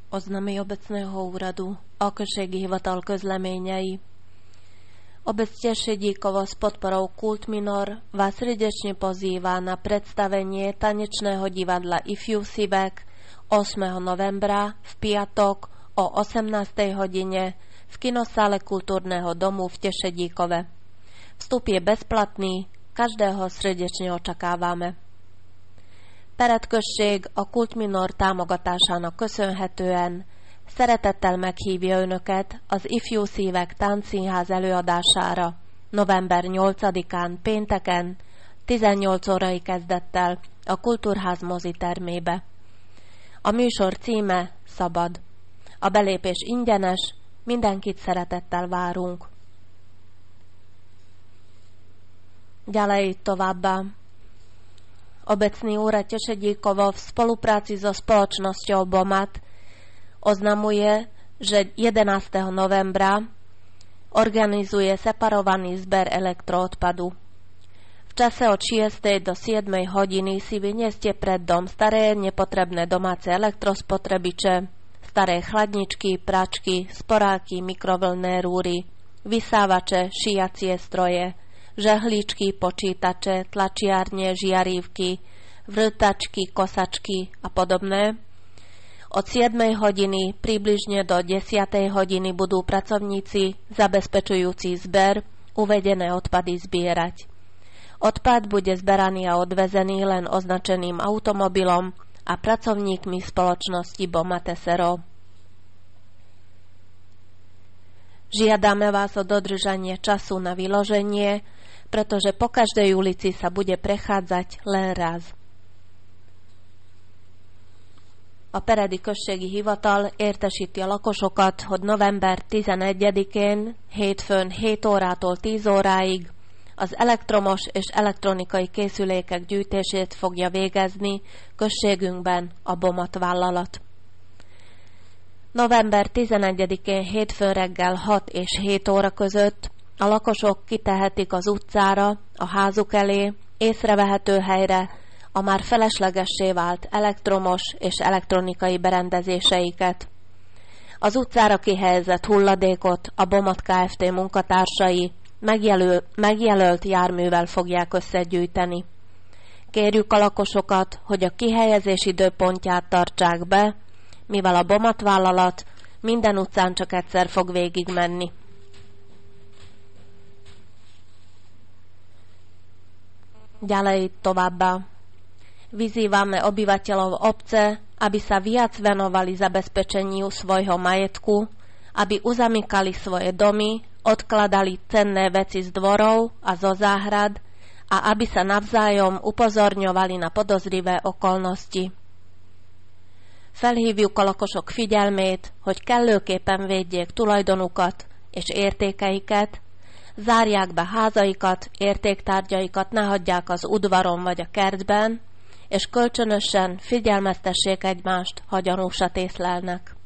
Oznámy obecného úradu a községi hivatal közleményei. Obec Tešedíkovo s podporou Kult Minor vás srdečne pozýva na predstavenie tanečného divadla Ifjusivek 8. novembra v piatok o 18. hodine v kinosále Kultúrneho domu v Tešedíkove. Vstup je bezplatný, každého srdečne očakávame. Peredközség a Kult Minor támogatásának köszönhetően szeretettel meghívja Önöket az Ifjú Szívek Táncszínház előadására november 8-án pénteken 18 órai kezdettel a Kultúrház mozitermébe. A műsor címe Szabad. A belépés ingyenes, mindenkit szeretettel várunk. Ďalej továbbá. Obecný úrad Tešedíkovo v spolupráci so spoločnosťou BOMAT oznamuje, že 11. novembra organizuje separovaný zber elektroodpadu. V čase od 6. do 7. hodiny si vynieste pred dom staré nepotrebné domáce elektrospotrebiče, staré chladničky, pračky, sporáky, mikrovlnné rúry, vysávače, šijacie stroje, žehličky, počítače, tlačiarne, žiarívky, vrtačky, kosačky a podobné. Od 7. hodiny približne do 10. hodiny budú pracovníci zabezpečujúci zber uvedené odpady zbierať. Odpad bude zberaný a odvezený len označeným automobilom a pracovníkmi spoločnosti BOMAT s.r.o. Žiadame vás o dodržanie času na vyloženie, pretože po každej ulici sa bude prechádzať len raz. A Peredi községi hivatal értesíti a lakosokat, hogy november 11-én hétfőn 7 órától 10 óráig az elektromos és elektronikai készülékek gyűjtését fogja végezni községünkben a BOMAT vállalat. November 11-én hétfőn reggel 6 és 7 óra között a lakosok kitehetik az utcára, a házuk elé, észrevehető helyre a már feleslegessé vált elektromos és elektronikai berendezéseiket. Az utcára kihelyezett hulladékot a BOMAT Kft. Munkatársai megjelölt járművel fogják összegyűjteni. Kérjük a lakosokat, hogy a kihelyezés időpontját tartsák be, mivel a BOMAT vállalat minden utcán csak egyszer fog végigmenni. Ďalej továbbá. Vyzývame obyvateľov obce, aby sa viac venovali zabezpečeniu svojho majetku, aby uzamykali svoje domy, odkladali cenné veci z dvorov a zo záhrad a aby sa navzájom upozorňovali na podozrivé okolnosti. Felhívjuk a lakosok figyelmét, hogy kellőképpen védjék tulajdonukat és értékeiket, zárják be házaikat, értéktárgyaikat, ne hagyják az udvaron vagy a kertben, és kölcsönösen figyelmeztessék egymást, ha gyanúsat észlelnek.